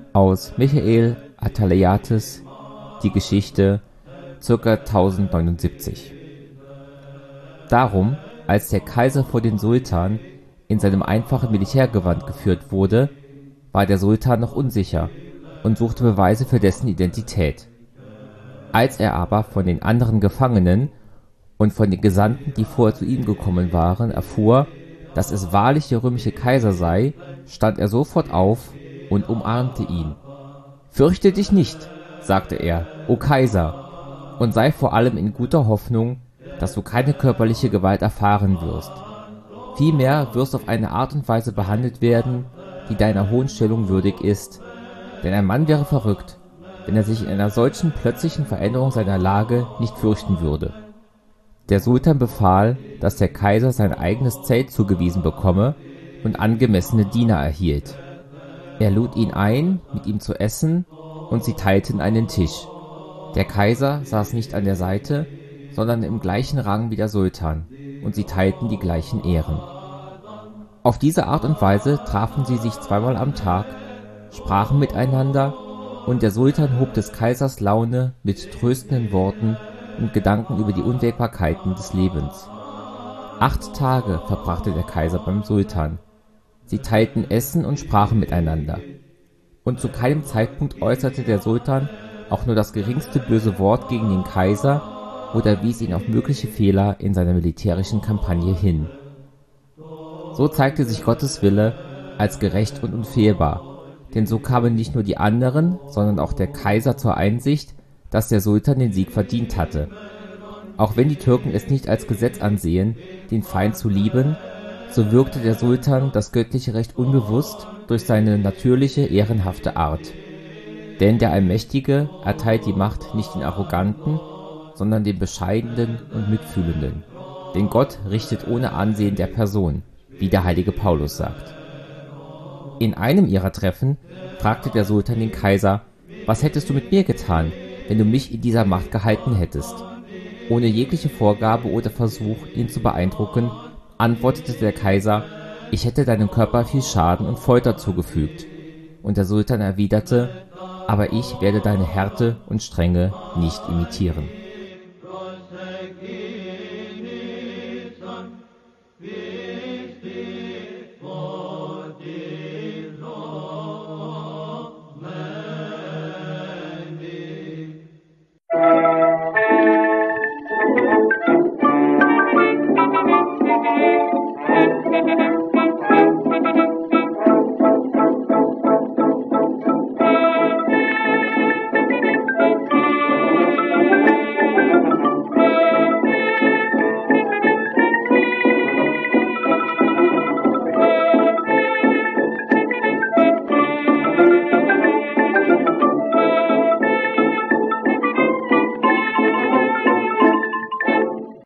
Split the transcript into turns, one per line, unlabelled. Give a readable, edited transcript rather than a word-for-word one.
Aus Michael Athaliates Die Geschichte, ca. 1079. Darum, als der Kaiser vor den Sultan in seinem einfachen Militärgewand geführt wurde, war der Sultan noch unsicher und suchte Beweise für dessen Identität. Als er aber von den anderen Gefangenen und von den Gesandten, die vorher zu ihm gekommen waren, erfuhr, dass es wahrlich der römische Kaiser sei, stand er sofort auf und umarmte ihn. »Fürchte dich nicht«, sagte er, »o Kaiser, und sei vor allem in guter Hoffnung, dass du keine körperliche Gewalt erfahren wirst. Vielmehr wirst du auf eine Art und Weise behandelt werden, die deiner hohen Stellung würdig ist. Denn ein Mann wäre verrückt, wenn er sich in einer solchen plötzlichen Veränderung seiner Lage nicht fürchten würde.« Der Sultan befahl, dass der Kaiser sein eigenes Zelt zugewiesen bekomme und angemessene Diener erhielt. Er lud ihn ein, mit ihm zu essen, und sie teilten einen Tisch. Der Kaiser saß nicht an der Seite, sondern im gleichen Rang wie der Sultan, und sie teilten die gleichen Ehren. Auf diese Art und Weise trafen sie sich zweimal am Tag, sprachen miteinander, und der Sultan hob des Kaisers Laune mit tröstenden Worten und Gedanken über die Unwägbarkeiten des Lebens. 8 Tage verbrachte der Kaiser beim Sultan. Sie teilten Essen und sprachen miteinander. Und zu keinem Zeitpunkt äußerte der Sultan auch nur das geringste böse Wort gegen den Kaiser oder wies ihn auf mögliche Fehler in seiner militärischen Kampagne hin. So zeigte sich Gottes Wille als gerecht und unfehlbar, denn so kamen nicht nur die anderen, sondern auch der Kaiser zur Einsicht, dass der Sultan den Sieg verdient hatte. Auch wenn die Türken es nicht als Gesetz ansehen, den Feind zu lieben, so wirkte der Sultan das göttliche Recht unbewusst durch seine natürliche, ehrenhafte Art. Denn der Allmächtige erteilt die Macht nicht den Arroganten, sondern den Bescheidenen und Mitfühlenden. Denn Gott richtet ohne Ansehen der Person, wie der heilige Paulus sagt. In einem ihrer Treffen fragte der Sultan den Kaiser: »Was hättest du mit mir getan, wenn du mich in dieser Macht gehalten hättest?« Ohne jegliche Vorgabe oder Versuch, ihn zu beeindrucken, antwortete der Kaiser: »Ich hätte deinem Körper viel Schaden und Folter zugefügt.« Und der Sultan erwiderte: »Aber ich werde deine Härte und Strenge nicht imitieren.«